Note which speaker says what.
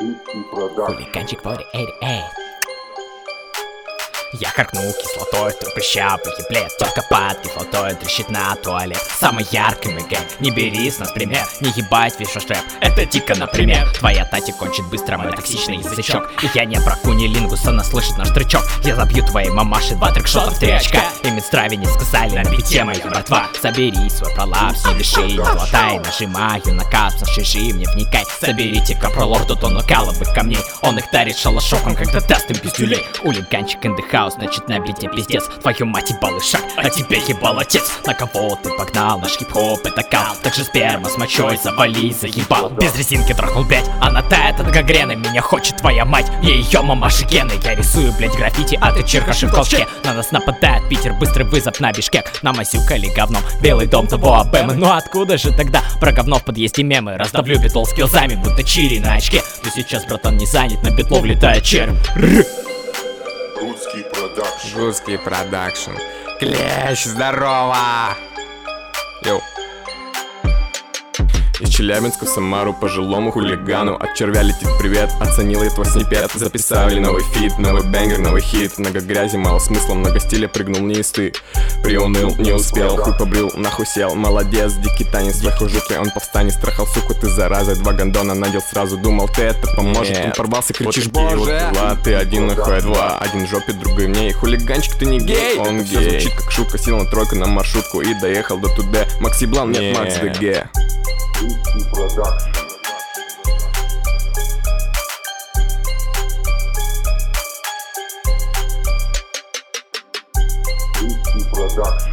Speaker 1: Хулиганчик вроде эй. Я харкнул кислотой, твой прыщавый еблет. Тётка под кислотой трещит на туалет. Самый яркий МГ, не бери с нас пример. Не ебать весь ваш рэп, это дико, например. Твоя тати кончит быстро мой токсичный язычок. И я не про кунилингус, она слышит наш трючок. Я забью твоей мамаши 2 трикшота в 3 очка. И медстраве не сказали на бите, моя братва. Собери свой пролапс, не дыши, не глотай. Нажимаю на капс, шиши, не вникай. Соберите капролорду тону каловых камней. Он их дарит шалашоком, когда даст им пиздюлей. Хулиганчик in the house, значит на бите пиздец. Твою мать ебал шаг, а тебе ебал отец. На кого ты погнал, наш хип-хоп это кал. Так же сперма с мочой завали, заебал. Без резинки трахнул, блять, она тает от гангрены. Меня хочет твоя мать, и ее мамаши гены. Я рисую, блять, граффити, а ты черкаши в толчке. На нас нападает Питер, быстрый вызов на Бишкек. Намазюкали говном Белый дом того Абэмы. Ну откуда же тогда про говно в подъезде мемы? Раздавлю битл скиллзами, будто чири на очке. Ты сейчас, братан, не занят, на битло влетает червь.
Speaker 2: Гудский продакшн. Клещ, здорово! Йоу. Из Челябинска в Самару пожилому хулигану от червя летит привет. Оценил я твой снипет. Записали новый фит, новый бэнгер, новый хит. Много грязи, мало смысла, много стиля, прыгнул вниз ты. Приуныл, не успел, хуй побрил, нахуй сел. Молодец, дикий танец, сверху жуткий, он повстанет. Страхал, суку, ты зараза. 2 гондона надел сразу, думал, ты это поможет. Он порвался, кричишь, боже, вот была ты один, нахуй 2. Один в жопе, другой в ней. Хулиганчик, ты не гей. Он гей. Все звучит как шутка, сел на тройку на маршрутку и доехал до туда. Макси Блан, нет, Макс ДГ.
Speaker 3: Production.